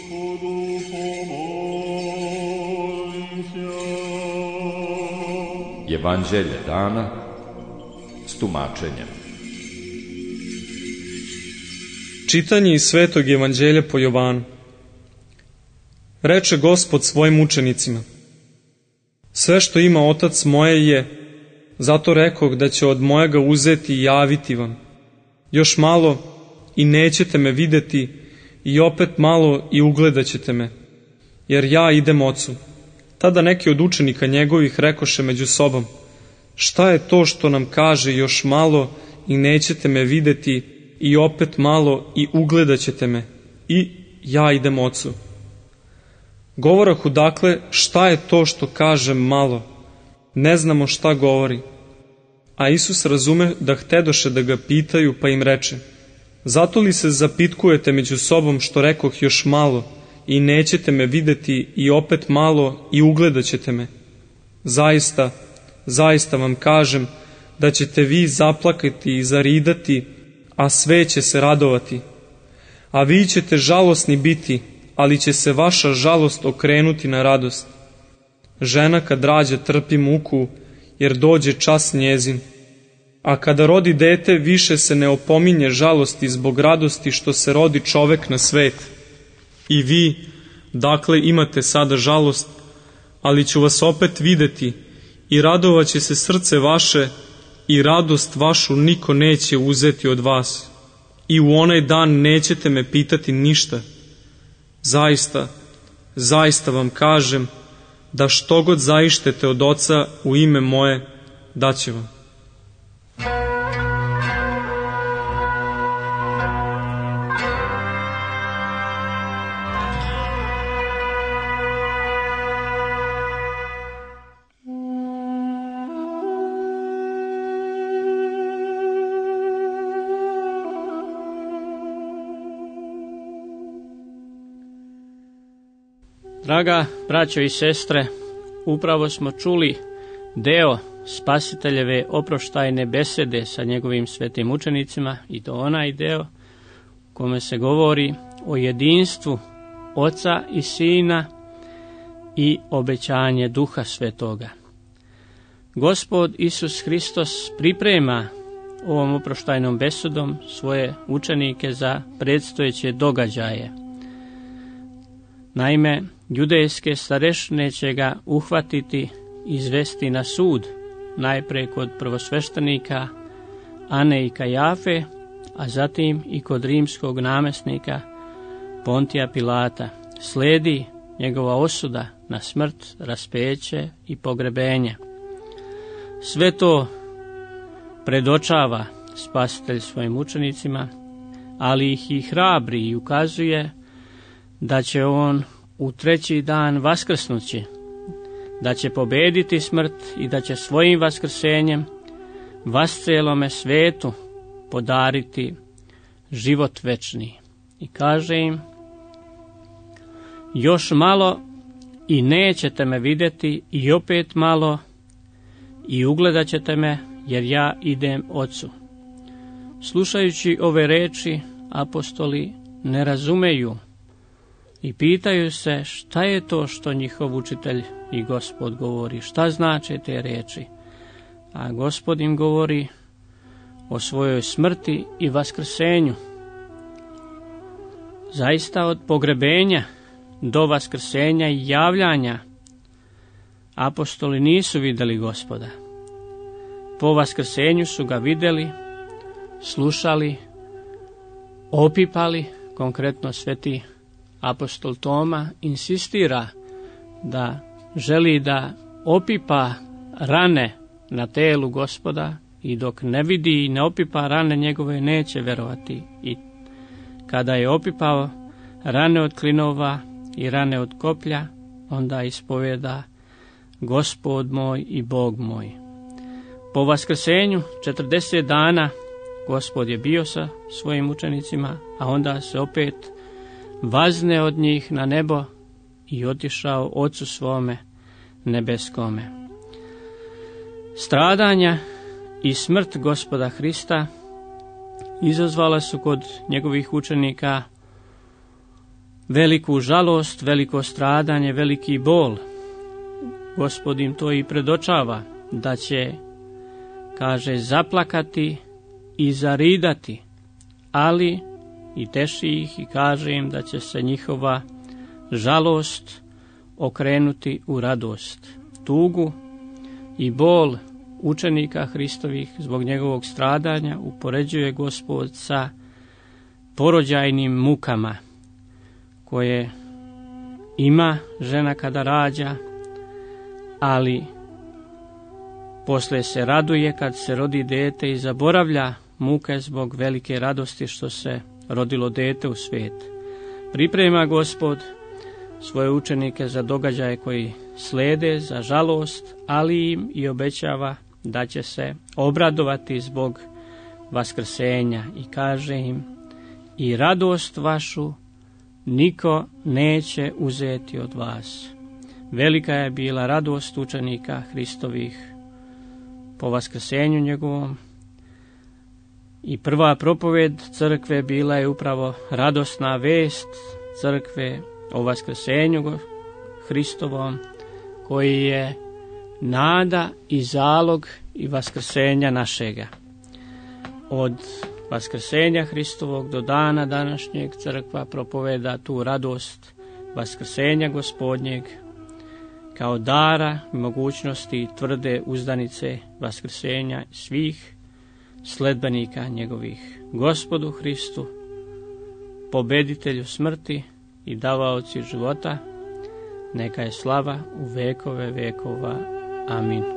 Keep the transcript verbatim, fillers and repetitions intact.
Evanđelje dana s tumačenjem. Čitanje iz Svetog evanđelja po Jovanu. Reče Gospod svojim učenicima: sve što ima Otac moje je, zato rekoh da će od mojega uzeti i javiti vam. Još malo i nećete me videti, i opet malo i ugledat ćete me, jer ja idem Ocu. Tada neki od učenika njegovih rekoše među sobom: šta je to što nam kaže još malo i nećete me videti, i opet malo i ugledat ćete me, i ja idem Ocu. Govorahu dakle, šta je to što kaže malo? Ne znamo šta govori. A Isus razume da htedoše da ga pitaju, pa im reče: zato li se zapitkujete među sobom što rekoh još malo i nećete me videti, i opet malo i ugledat ćete me? Zaista, zaista vam kažem da ćete vi zaplakati i zaridati, a sve će se radovati. A vi ćete žalosni biti, ali će se vaša žalost okrenuti na radost. Žena kad rađa trpi muku, jer dođe čas njezin. A kada rodi dete, više se ne opominje žalosti zbog radosti što se rodi čovek na svet. I vi, dakle, imate sada žalost, ali ću vas opet videti, i radovaće se srce vaše, i radost vašu niko neće uzeti od vas. I u onaj dan nećete me pitati ništa. Zaista, zaista vam kažem da što god zaištete od Oca u ime moje, daće vam. Draga braćo i sestre, upravo smo čuli deo Spasiteljeve oproštajne besede sa njegovim svetim učenicima, i to onaj deo u kome se govori o jedinstvu Oca i Sina i obećanje Duha Svetoga. Gospod Isus Hristos priprema ovom oproštajnom besudom svoje učenike za predstojeće događaje. Naime, judejske starešine će ga uhvatiti i izvesti na sud, najpre kod prvosveštenika Ane i Kajafe, a zatim i kod rimskog namesnika Pontija Pilata. Sledi njegova osuda na smrt, raspeće i pogrebenje. Sve to predočava Spasitelj svojim učenicima, ali ih i hrabri i ukazuje da će on u treći dan vaskrsnući, da će pobediti smrt i da će svojim vaskrsenjem vascelome svetu podariti život večni. I kaže im: još malo i nećete me vidjeti, i opet malo i ugledat ćete me, jer ja idem Ocu. Slušajući ove reči, apostoli ne razumeju i pitaju se šta je to što njihov učitelj i Gospod govori, šta znače te reči. A Gospod im govori o svojoj smrti i vaskrsenju. Zaista od pogrebenja do vaskrsenja i javljanja apostoli nisu vidjeli Gospoda. Po vaskrsenju su ga vidjeli, slušali, opipali. Konkretno sveti apostol Toma insistira da želi da opipa rane na telu Gospoda, i dok ne vidi i ne opipa rane njegove, neće verovati. I kada je opipao rane od klinova i rane od koplja, onda ispovjeda: Gospod moj i Bog moj. Po vaskrsenju četrdeset dana Gospod je bio sa svojim učenicima, a onda se opet vazne od njih na nebo i otišao Ocu svome nebeskome. Stradanja i smrt Gospoda Hrista izazvala su kod njegovih učenika veliku žalost, veliko stradanje, veliki bol. Gospod im to i predočava, da će, kaže, zaplakati i zaridati, ali i teši ih i kaže im da će se njihova žalost okrenuti u radost. Tugu i bol učenika Hristovih zbog njegovog stradanja upoređuje Gospod sa porođajnim mukama koje ima žena kada rađa, ali poslije se raduje kad se rodi dete i zaboravlja muke zbog velike radosti što se rodilo dete u svijet. Priprema Gospod svoje učenike za događaje koji slede, za žalost, ali im i obećava da će se obradovati zbog vaskrsenja i kaže im: i radost vašu niko neće uzeti od vas. Velika je bila radost učenika Hristovih po vaskrsenju njegovom i prva propoved crkve bila je upravo radosna vest crkve o vaskrsenju Hristovom, koji je nada i zalog i vaskrsenja našega. Od vaskrsenja Hristovog do dana današnjeg crkva propoveda tu radost vaskrsenja Gospodnjeg kao dara i mogućnosti i tvrde uzdanice vaskrsenja svih sledbenika njegovih. Gospodu Hristu, pobeditelju smrti i davaoci života, neka je slava u vekove vekova. Amin.